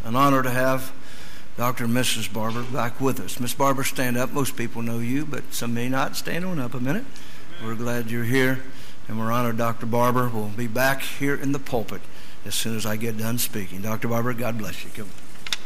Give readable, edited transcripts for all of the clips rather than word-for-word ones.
an honor to have Dr. and Mrs. Barber back with us. Miss Barber, stand up. Most people know you, but some may not. Stand on up a minute. We're glad you're here, and we're honored Dr. Barber will be back here in the pulpit as soon as I get done speaking. Dr. Barber, God bless you. Come.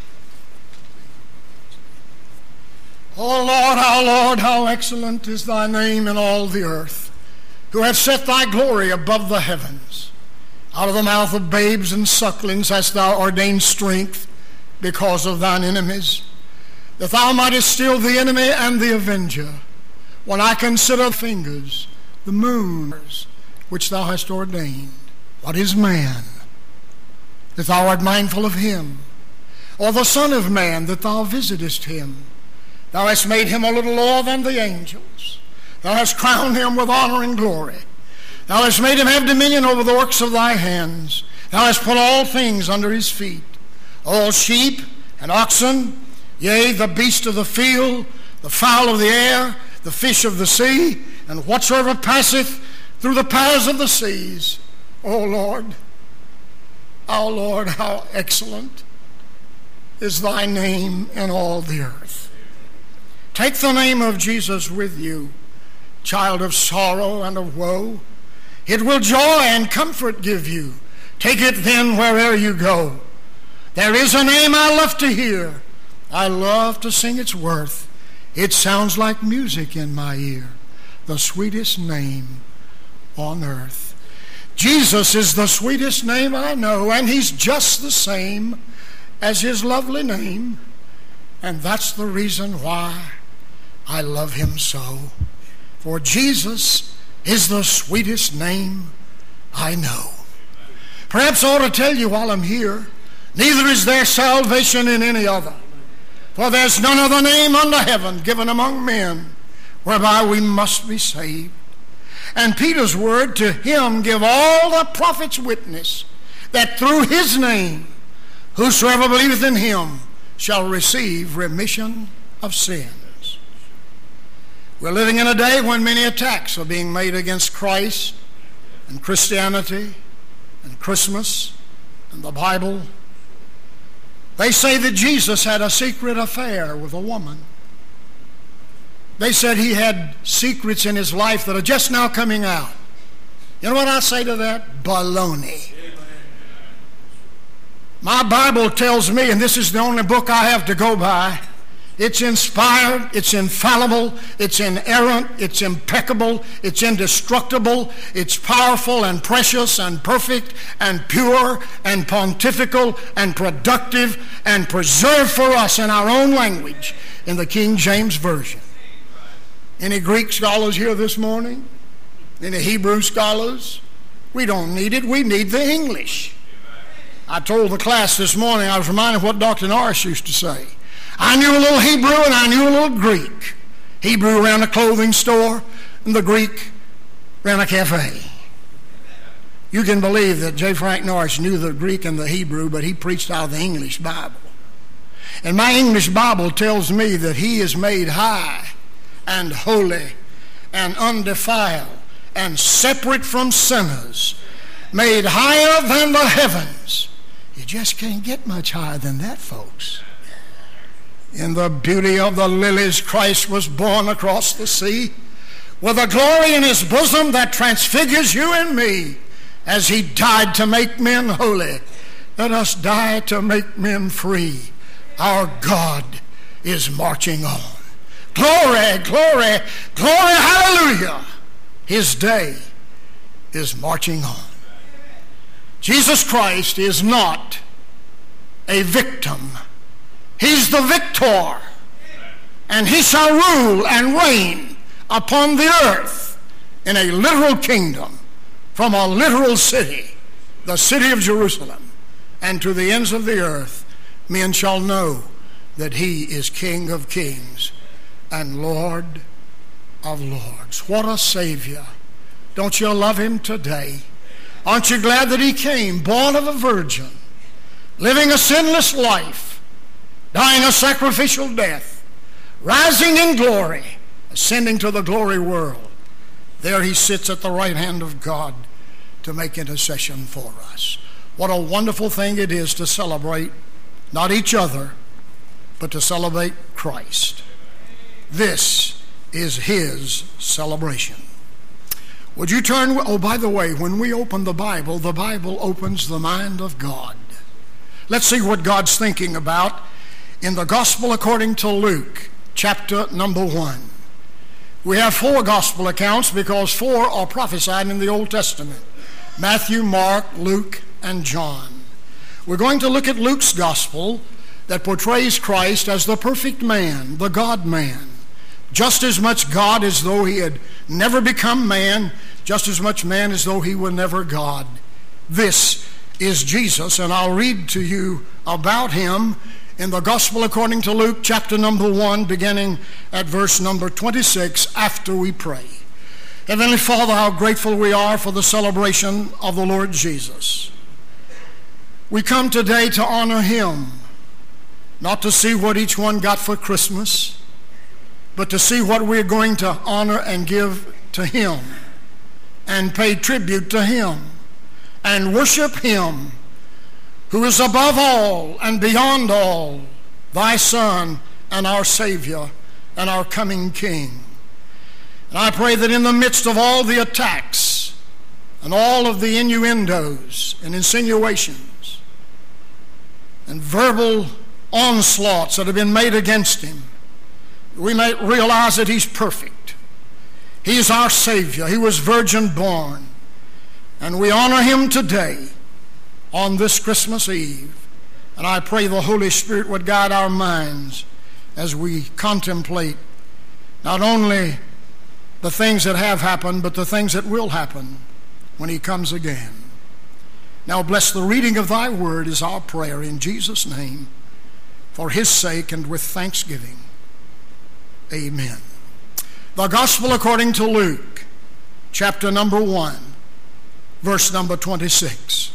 O Lord, our Lord, how excellent is thy name in all the earth, who hast set thy glory above the heavens. Out of the mouth of babes and sucklings hast thou ordained strength because of thine enemies, that thou mightest still the enemy and the avenger. When I consider fingers, the moon, which thou hast ordained, what is man, that thou art mindful of him? Or the Son of Man, that thou visitest him? Thou hast made him a little lower than the angels. Thou hast crowned him with honor and glory. Thou hast made him have dominion over the works of thy hands. Thou hast put all things under his feet, all sheep and oxen, yea, the beast of the field, the fowl of the air, the fish of the sea, and whatsoever passeth through the paths of the seas. O Lord, our Lord, how excellent is thy name in all the earth. Take the name of Jesus with you, child of sorrow and of woe. It will joy and comfort give you. Take it then wherever you go. There is a name I love to hear. I love to sing its worth. It sounds like music in my ear, the sweetest name on earth. Jesus is the sweetest name I know, and he's just the same as his lovely name. And that's the reason why I love him so. For Jesus is the sweetest name I know. Perhaps I ought to tell you while I'm here, neither is there salvation in any other. For there's none other name under heaven given among men whereby we must be saved. And Peter's word, to him give all the prophets witness that through his name whosoever believeth in him shall receive remission of sins. We're living in a day when many attacks are being made against Christ and Christianity and Christmas and the Bible. They say that Jesus had a secret affair with a woman. They said he had secrets in his life that are just now coming out. You know what I say to that? Baloney. My Bible tells me, and this is the only book I have to go by, it's inspired, it's infallible, it's inerrant, it's impeccable, it's indestructible, it's powerful and precious and perfect and pure and pontifical and productive and preserved for us in our own language in the King James Version. Any Greek scholars here this morning? Any Hebrew scholars? We don't need it, we need the English. I told the class this morning, I was reminded of what Dr. Norris used to say. I knew a little Hebrew and I knew a little Greek. Hebrew ran a clothing store and the Greek ran a cafe. You can believe that J. Frank Norris knew the Greek and the Hebrew, but he preached out of the English Bible. And my English Bible tells me that he is made high and holy and undefiled and separate from sinners, made higher than the heavens. You just can't get much higher than that, folks. In the beauty of the lilies, Christ was born across the sea with a glory in his bosom that transfigures you and me as he died to make men holy. Let us die to make men free. Our God is marching on. Glory, glory, glory, hallelujah. His day is marching on. Jesus Christ is not a victim. He's the victor, and he shall rule and reign upon the earth in a literal kingdom from a literal city, the city of Jerusalem, and to the ends of the earth. Men shall know that he is King of kings and Lord of lords. What a Savior. Don't you love him today? Aren't you glad that he came, born of a virgin, living a sinless life, dying a sacrificial death, rising in glory, ascending to the glory world. There he sits at the right hand of God to make intercession for us. What a wonderful thing it is to celebrate not each other, but to celebrate Christ. This is his celebration. Would you turn? Oh, by the way, when we open the Bible opens the mind of God. Let's see what God's thinking about in the Gospel according to Luke, chapter number 1. We have 4 gospel accounts because 4 are prophesied in the Old Testament: Matthew, Mark, Luke, and John. We're going to look at Luke's gospel that portrays Christ as the perfect man, the God-man. Just as much God as though he had never become man, just as much man as though he were never God. This is Jesus, and I'll read to you about him in the Gospel according to Luke, chapter number 1, beginning at verse number 26, after we pray. Heavenly Father, how grateful we are for the celebration of the Lord Jesus. We come today to honor him, not to see what each one got for Christmas, but to see what we're going to honor and give to him, and pay tribute to him, and worship him, who is above all and beyond all, thy Son and our Savior and our coming King. And I pray that in the midst of all the attacks and all of the innuendos and insinuations and verbal onslaughts that have been made against him, we may realize that he's perfect. He is our Savior. He was virgin born. And we honor him today on this Christmas Eve. And I pray the Holy Spirit would guide our minds as we contemplate not only the things that have happened, but the things that will happen when he comes again. Now bless the reading of thy word is our prayer in Jesus' name, for his sake and with thanksgiving. Amen. The Gospel according to Luke, chapter number 1, verse number 26.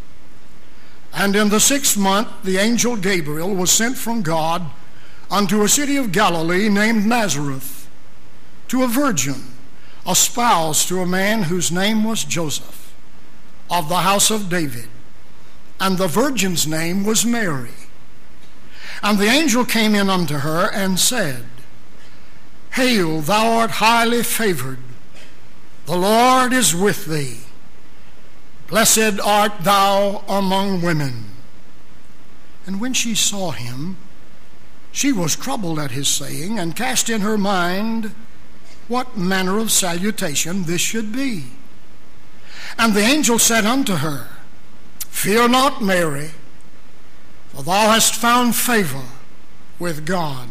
And in the 6th month, the angel Gabriel was sent from God unto a city of Galilee named Nazareth, to a virgin, espoused to a man whose name was Joseph, of the house of David. And the virgin's name was Mary. And the angel came in unto her and said, Hail, thou art highly favored. The Lord is with thee. Blessed art thou among women. And when she saw him, she was troubled at his saying, and cast in her mind what manner of salutation this should be. And the angel said unto her, Fear not, Mary, for thou hast found favor with God.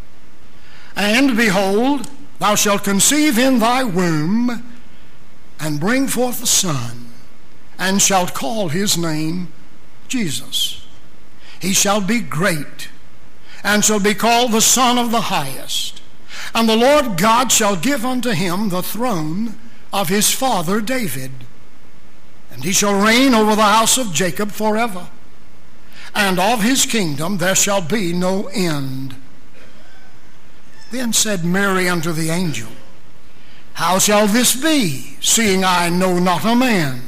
And behold, thou shalt conceive in thy womb, and bring forth a son, and shalt call his name Jesus. He shall be great, and shall be called the Son of the Highest. And the Lord God shall give unto him the throne of his father David. And he shall reign over the house of Jacob forever. And of his kingdom there shall be no end. Then said Mary unto the angel, How shall this be, seeing I know not a man?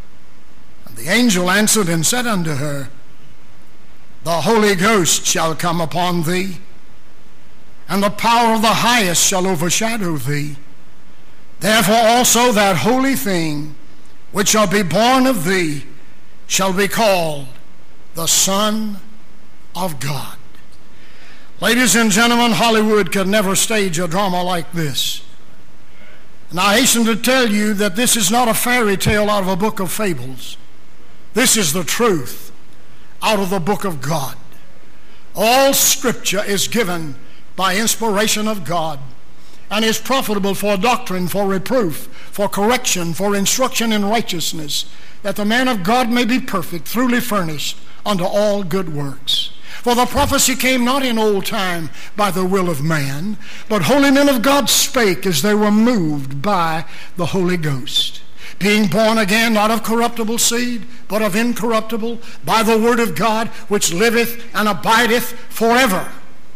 The angel answered and said unto her, The Holy Ghost shall come upon thee, and the power of the Highest shall overshadow thee. Therefore also that holy thing which shall be born of thee shall be called the Son of God. Ladies and gentlemen, Hollywood could never stage a drama like this. And I hasten to tell you that this is not a fairy tale out of a book of fables. This is the truth out of the book of God. All Scripture is given by inspiration of God and is profitable for doctrine, for reproof, for correction, for instruction in righteousness, that the man of God may be perfect, truly furnished unto all good works. For the prophecy came not in old time by the will of man, but holy men of God spake as they were moved by the Holy Ghost. Being born again, not of corruptible seed, but of incorruptible, by the word of God, which liveth and abideth forever.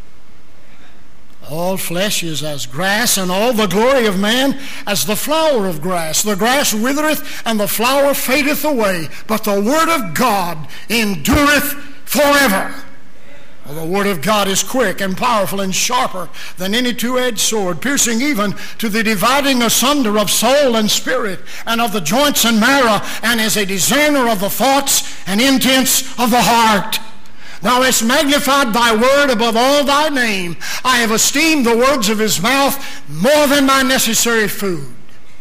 All flesh is as grass, and all the glory of man as the flower of grass. The grass withereth, and the flower fadeth away, but the word of God endureth forever. For the word of God is quick and powerful and sharper than any two-edged sword, piercing even to the dividing asunder of soul and spirit, and of the joints and marrow, and is a discerner of the thoughts and intents of the heart. Thou hast magnified thy word above all thy name. I have esteemed the words of his mouth more than my necessary food.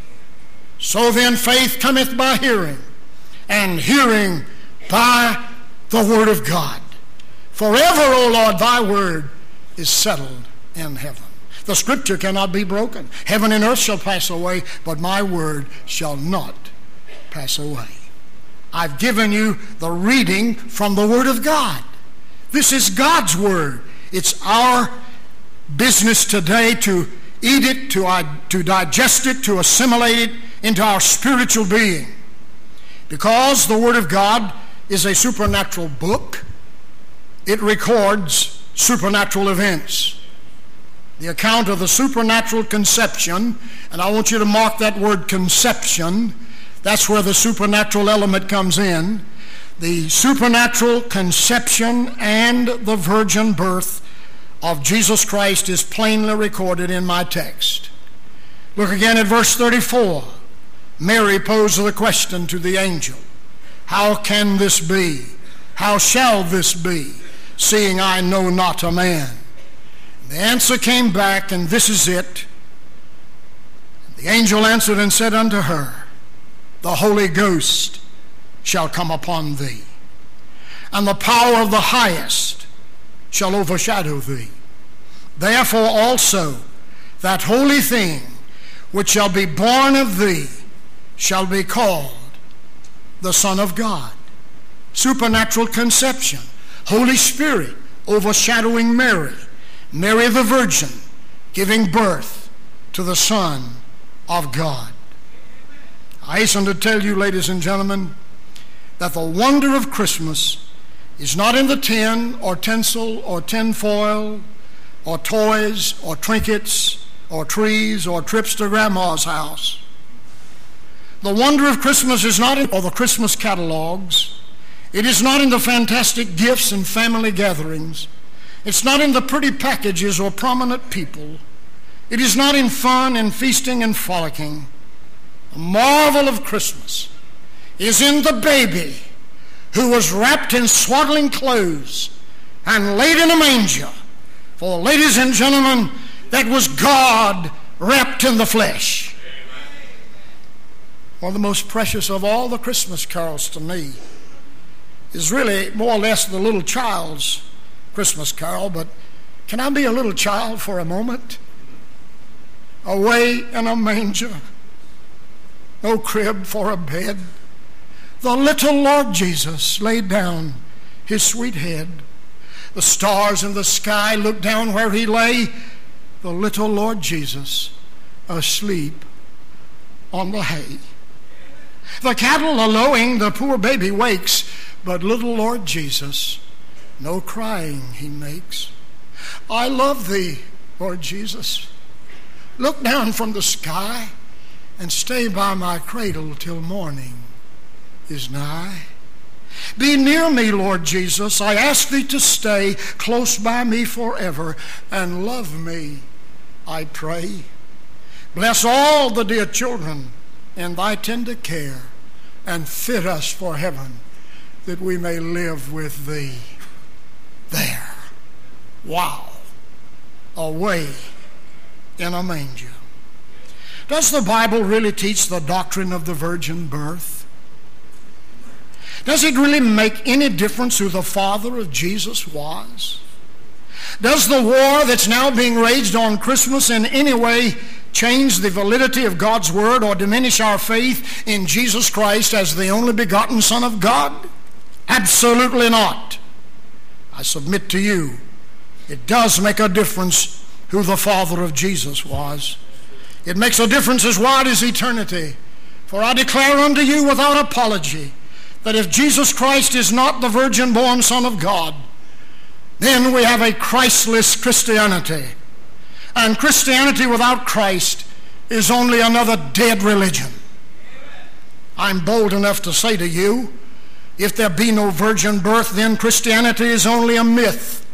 So then faith cometh by hearing, and hearing by the word of God. Forever, O Lord, thy word is settled in heaven. The scripture cannot be broken. Heaven and earth shall pass away, but my word shall not pass away. I've given you the reading from the word of God. This is God's word. It's our business today to eat it, to digest it, to assimilate it into our spiritual being. Because the word of God is a supernatural book, it records supernatural events. The account of the supernatural conception, and I want you to mark that word conception, that's where the supernatural element comes in. The supernatural conception and the virgin birth of Jesus Christ is plainly recorded in my text. Look again at verse 34. Mary posed the question to the angel, how can this be? How shall this be, seeing I know not a man? The answer came back, and this is it. The angel answered and said unto her, the Holy Ghost shall come upon thee, and the power of the highest shall overshadow thee. Therefore also that holy thing which shall be born of thee shall be called the Son of God. Supernatural conception. Holy Spirit overshadowing Mary. Mary the Virgin giving birth to the Son of God. I hasten to tell you, ladies and gentlemen, that the wonder of Christmas is not in the tin or tinsel or tinfoil or toys or trinkets or trees or trips to grandma's house. The wonder of Christmas is not in all the Christmas catalogs. It is not in the fantastic gifts and family gatherings. It's not in the pretty packages or prominent people. It is not in fun and feasting and frolicking. The marvel of Christmas is in the baby who was wrapped in swaddling clothes and laid in a manger. For, ladies and gentlemen, that was God wrapped in the flesh. One of the most precious of all the Christmas carols to me is really more or less the little child's Christmas carol, but can I be a little child for a moment? Away in a manger, no crib for a bed, the little Lord Jesus laid down his sweet head. The stars in the sky looked down where he lay, the little Lord Jesus asleep on the hay. The cattle a lowing, the poor baby wakes, but little Lord Jesus, no crying he makes. I love thee, Lord Jesus. Look down from the sky and stay by my cradle till morning is nigh. Be near me, Lord Jesus. I ask thee to stay close by me forever and love me, I pray. Bless all the dear children in thy tender care and fit us for heaven that we may live with thee there. Wow. Away in a manger. Does the Bible really teach the doctrine of the virgin birth? Does it really make any difference who the father of Jesus was? Does the war that's now being waged on Christmas in any way change the validity of God's word or diminish our faith in Jesus Christ as the only begotten Son of God? Absolutely not. I submit to you, it does make a difference who the father of Jesus was. It makes a difference as wide as eternity. For I declare unto you without apology that if Jesus Christ is not the virgin-born Son of God, then we have a Christless Christianity. And Christianity without Christ is only another dead religion. I'm bold enough to say to you, if there be no virgin birth, then Christianity is only a myth.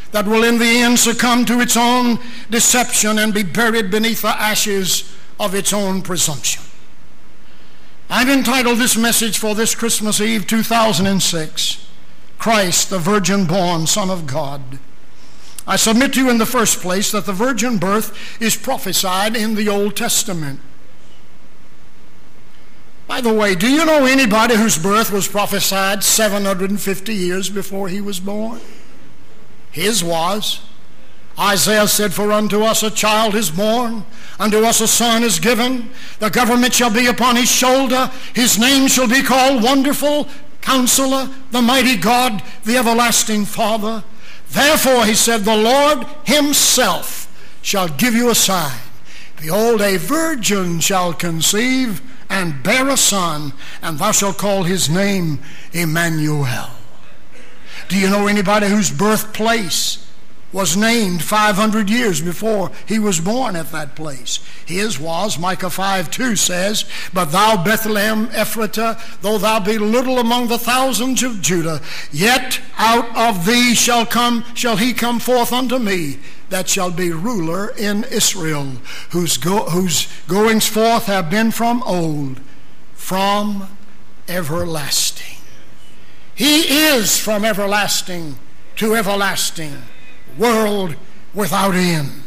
that will in the end succumb to its own deception and be buried beneath the ashes of its own presumption. I've entitled this message for this Christmas Eve 2006, Christ, the virgin-born Son of God. I submit to you in the first place that the virgin birth is prophesied in the Old Testament. By the way, do you know anybody whose birth was prophesied 750 years before he was born? His was. Isaiah said, "For unto us a child is born, unto us a son is given. The government shall be upon his shoulder. His name shall be called Wonderful, Counselor, the Mighty God, the Everlasting Father. Therefore," he said, "the Lord himself shall give you a sign. Behold, a virgin shall conceive and bear a son, and thou shalt call his name Emmanuel." Do you know anybody whose birthplace was named 500 years before he was born at that place? His was. Micah 5:2 says, "But thou, Bethlehem Ephratah, though thou be little among the thousands of Judah, yet out of thee shall he come forth unto me, that shall be ruler in Israel, whose goings forth have been from old, from everlasting." He is from everlasting to everlasting, world without end.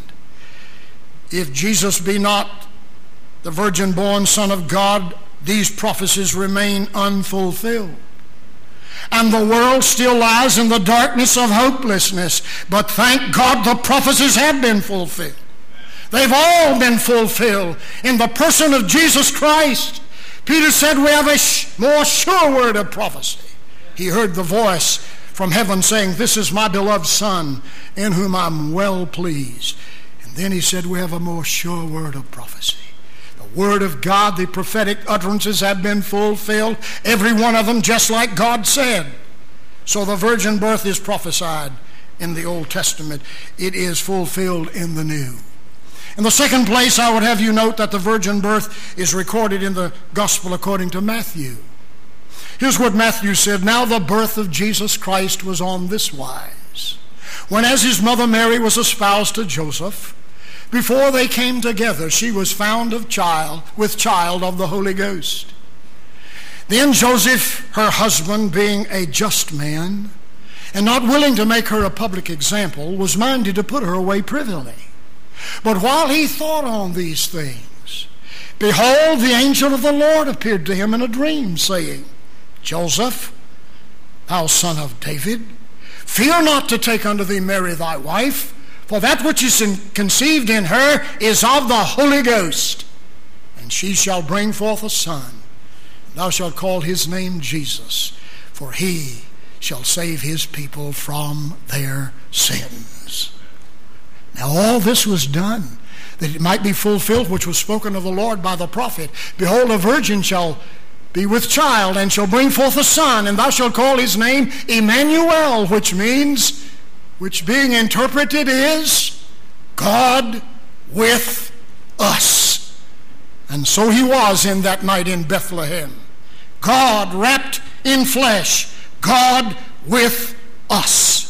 If Jesus be not the virgin-born Son of God, these prophecies remain unfulfilled. And the world still lies in the darkness of hopelessness. But thank God the prophecies have been fulfilled. They've all been fulfilled in the person of Jesus Christ. Peter said we have a more sure word of prophecy. He heard the voice from heaven saying, "This is my beloved Son, in whom I'm well pleased." And then he said we have a more sure word of prophecy. The word of God, the prophetic utterances have been fulfilled, every one of them just like God said. So the virgin birth is prophesied in the Old Testament. It is fulfilled in the New. In the second place, I would have you note that the virgin birth is recorded in the Gospel according to Matthew. Here's what Matthew said: "Now the birth of Jesus Christ was on this wise. When as his mother Mary was espoused to Joseph, before they came together, she was found with child of the Holy Ghost. Then Joseph, her husband, being a just man, and not willing to make her a public example, was minded to put her away privily. But while he thought on these things, behold, the angel of the Lord appeared to him in a dream, saying, Joseph, thou son of David, fear not to take unto thee Mary thy wife, for that which is conceived in her is of the Holy Ghost. And she shall bring forth a son, and thou shalt call his name Jesus, for he shall save his people from their sins." Now all this was done that it might be fulfilled which was spoken of the Lord by the prophet. "Behold, a virgin shall be with child, and shall bring forth a son, and thou shalt call his name Emmanuel," which being interpreted is God with us. And so he was in that night in Bethlehem. God wrapped in flesh, God with us.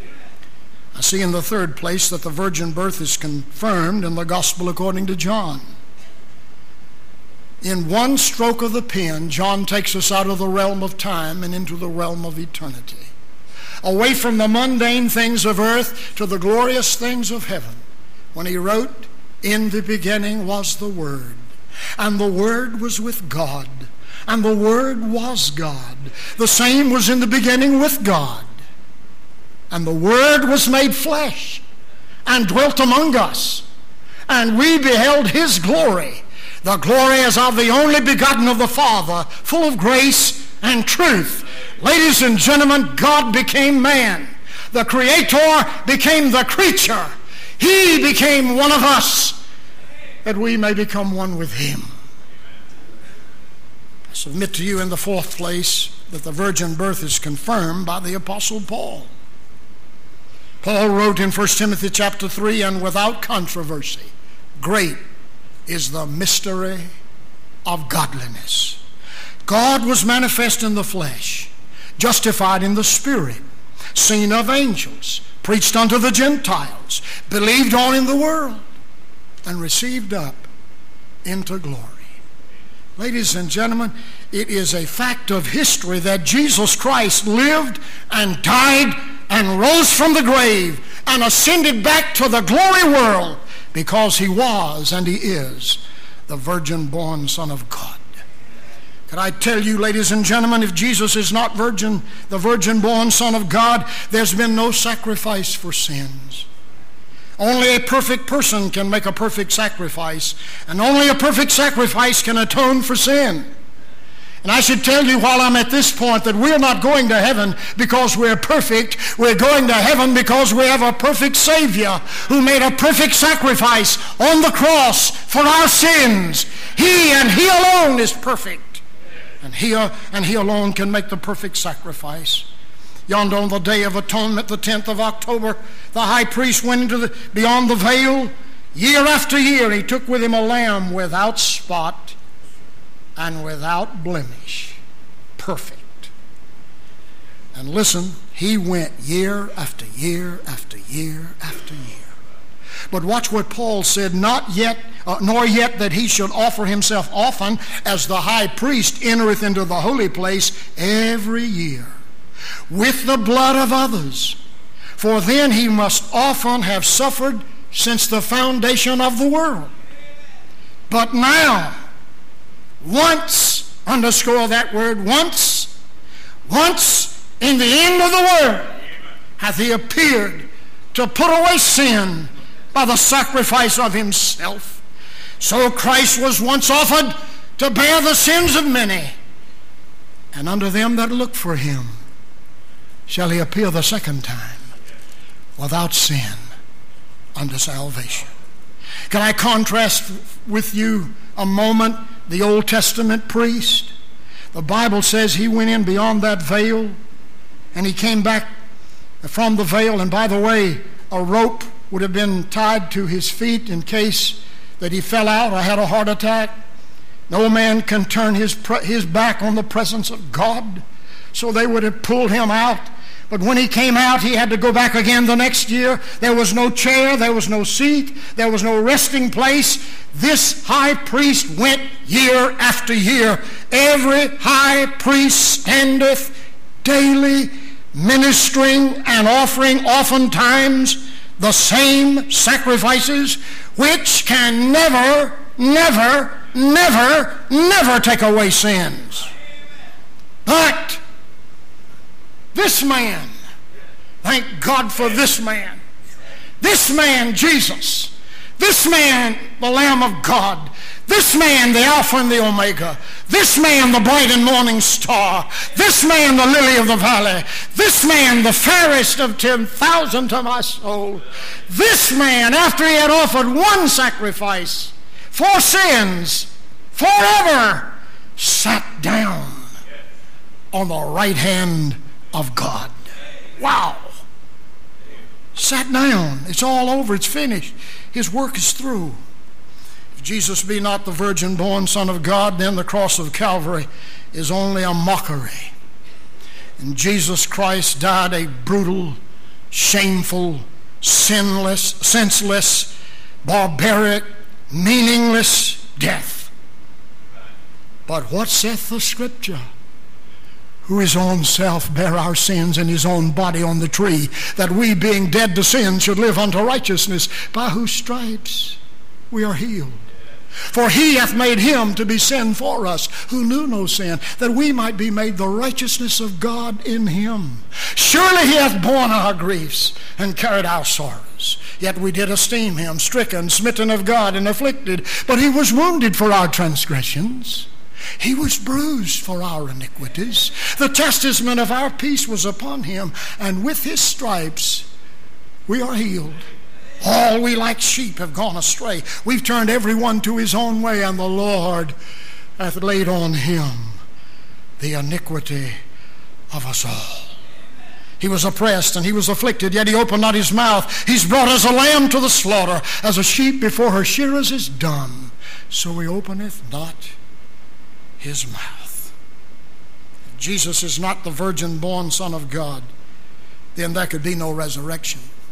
I see in the third place that the virgin birth is confirmed in the Gospel according to John. In one stroke of the pen, John takes us out of the realm of time and into the realm of eternity, away from the mundane things of earth to the glorious things of heaven, when he wrote, "In the beginning was the Word, and the Word was with God, and the Word was God. The same was in the beginning with God. And the Word was made flesh, and dwelt among us, and we beheld his glory, the glory as of the only begotten of the Father, full of grace and truth." Ladies and gentlemen, God became man. The Creator became the creature. He became one of us, that we may become one with him. I submit to you in the fourth place that the virgin birth is confirmed by the Apostle Paul. Paul wrote in 1 Timothy chapter 3, "And without controversy, great is the mystery of godliness. God was manifest in the flesh, justified in the Spirit, seen of angels, preached unto the Gentiles, believed on in the world, and received up into glory. Ladies and gentlemen, it is a fact of history that Jesus Christ lived and died and rose from the grave and ascended back to the glory world because he was and he is the virgin-born Son of God. Can I tell you, ladies and gentlemen, if Jesus is not the virgin-born Son of God, there's been no sacrifice for sins. Only a perfect person can make a perfect sacrifice, and only a perfect sacrifice can atone for sin. And I should tell you while I'm at this point that we're not going to heaven because we're perfect. We're going to heaven because we have a perfect Savior who made a perfect sacrifice on the cross for our sins. He and he alone is perfect. And he alone can make the perfect sacrifice. Yonder on the Day of Atonement, the 10th of October, the high priest went into beyond the veil. Year after year, he took with him a lamb without spot and without blemish. Perfect. And listen, he went year after year after year after year. But watch what Paul said, not yet, nor yet that he should offer himself often, as the high priest entereth into the holy place every year, with the blood of others. For then he must often have suffered since the foundation of the world. But now, once, underscore that word, once in the end of the world, hath he appeared to put away sin by the sacrifice of himself. So Christ was once offered to bear the sins of many, and unto them that look for him shall he appear the second time without sin unto salvation. Can I contrast with you a moment the Old Testament priest? The Bible says he went in beyond that veil and he came back from the veil, and by the way, a rope would have been tied to his feet in case that he fell out or had a heart attack. No man can turn his back on the presence of God, so they would have pulled him out. But when he came out, he had to go back again the next year. There was no chair, there was no seat, there was no resting place. This high priest went year after year. Every high priest standeth daily, ministering and offering oftentimes the same sacrifices, which can never take away sins. But this man, thank God for this man, Jesus, this man, the Lamb of God, this man, the Alpha and the Omega, this man, the bright and morning star, this man, the lily of the valley, this man, the fairest of 10,000 to my soul, this man, after he had offered one sacrifice for sins forever, sat down on the right hand of God. Wow. Sat down. It's all over. It's finished. His work is through. If Jesus be not the virgin-born Son of God, then the cross of Calvary is only a mockery. And Jesus Christ died a brutal, shameful, sinless, senseless, barbaric, meaningless death. But what saith the Scripture? Who his own self bare our sins in his own body on the tree, that we, being dead to sin, should live unto righteousness, by whose stripes we are healed. For he hath made him to be sin for us, who knew no sin, that we might be made the righteousness of God in him. Surely he hath borne our griefs and carried our sorrows. Yet we did esteem him stricken, smitten of God, and afflicted. But he was wounded for our transgressions. He was bruised for our iniquities. The chastisement of our peace was upon him, and with his stripes we are healed. All we like sheep have gone astray. We've turned every one to his own way, and the Lord hath laid on him the iniquity of us all. He was oppressed and he was afflicted, yet he opened not his mouth. He's brought as a lamb to the slaughter, as a sheep before her shearers is dumb, so he openeth not his mouth. If Jesus is not the virgin-born Son of God, then there could be no resurrection.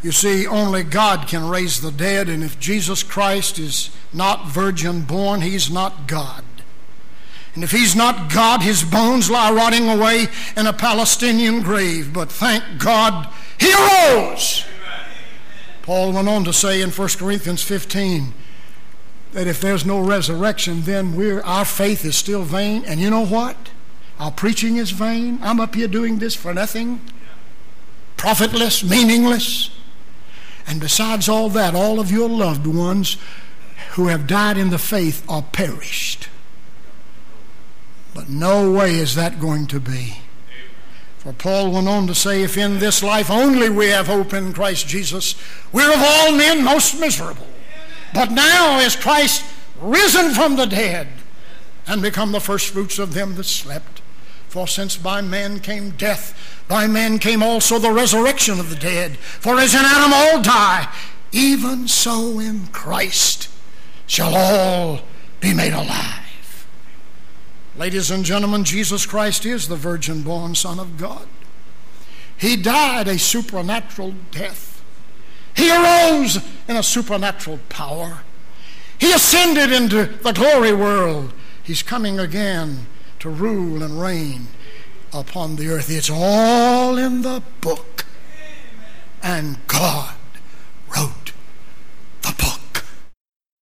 You see, only God can raise the dead, and if Jesus Christ is not virgin born, he's not God. And if he's not God, his bones lie rotting away in a Palestinian grave. But thank God, he arose. Paul went on to say in 1 Corinthians 15 that if there's no resurrection, then our faith is still vain. And you know what? Our preaching is vain. I'm up here doing this for nothing. Profitless, meaningless. And besides all that, all of your loved ones who have died in the faith are perished. But no way is that going to be. For Paul went on to say, if in this life only we have hope in Christ Jesus, we're of all men most miserable. But now is Christ risen from the dead and become the first fruits of them that slept. For since by man came death, by man came also the resurrection of the dead. For as in Adam all die, even so in Christ shall all be made alive. Ladies and gentlemen, Jesus Christ is the virgin-born Son of God. He died a supernatural death. He arose in a supernatural power. He ascended into the glory world. He's coming again to rule and reign upon the earth. It's all in the book. And God wrote